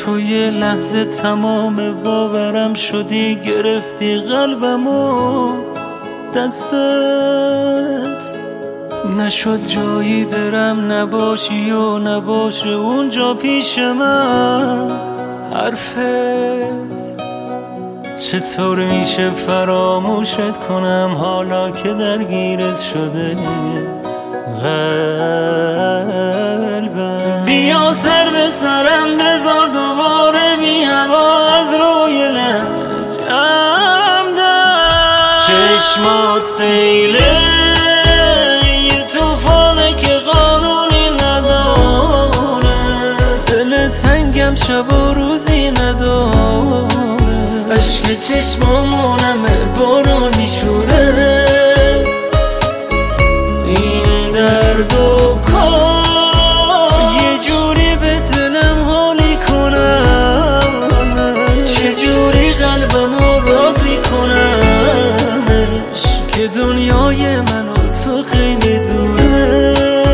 تو یه لحظه تمام باورم شدی، گرفتی قلبمو دستت، نشد جایی برم نباشی و نباشه اونجا پیش من حرفت. چطور میشه فراموشت کنم حالا که درگیرت شده قلبم؟ بیا سر به سرم بذار دوباره بی هوا از روی لجم در چشمات سیله یه توفانه که قانونی نداره، دل تنگم شب و روزی نداره، عشق چشمامونمه بارون میشوره، این درد و کار یه جوری به دلم حالی کنم، چجوری قلبمو راضی کنمش که دنیای من و تو خیلی دوره.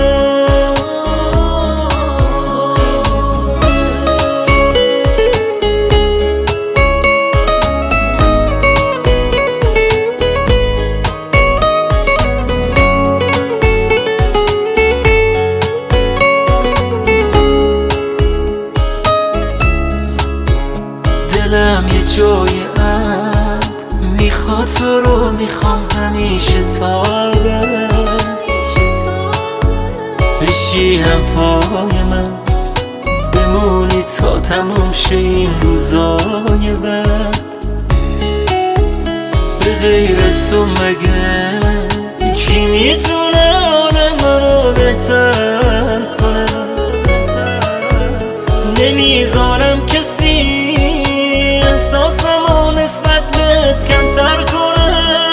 دلم یه جای میخواد تو رو، میخوام همیشه تا بشی هم پای من، بمونی تا تموم شه این روزای بد. به غیر از تو مگه کی میتونه آدم رو بهتر کنه؟ نمیذارم کسی احساسمو نسبت بهت کمتر کنه،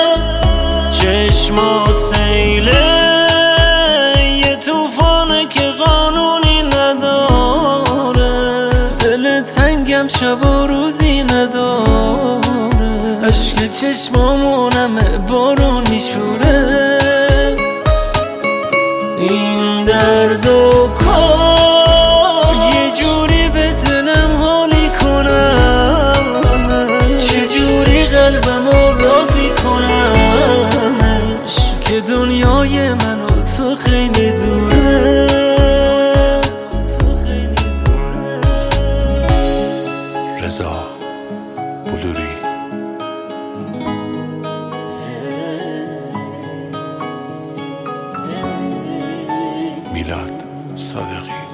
چشمات سیله یه توفانه که قانونی نداره، دل تنگم شب و روزی نداره، عشق چشمامونمه بارون میشوره، این درد و کار یه جوری به دلم حالی کنم، چجوری قلبمو راضی کنمش که دنیای من و تو خیلی دوره. رضا بلوری. میلاد صادقی.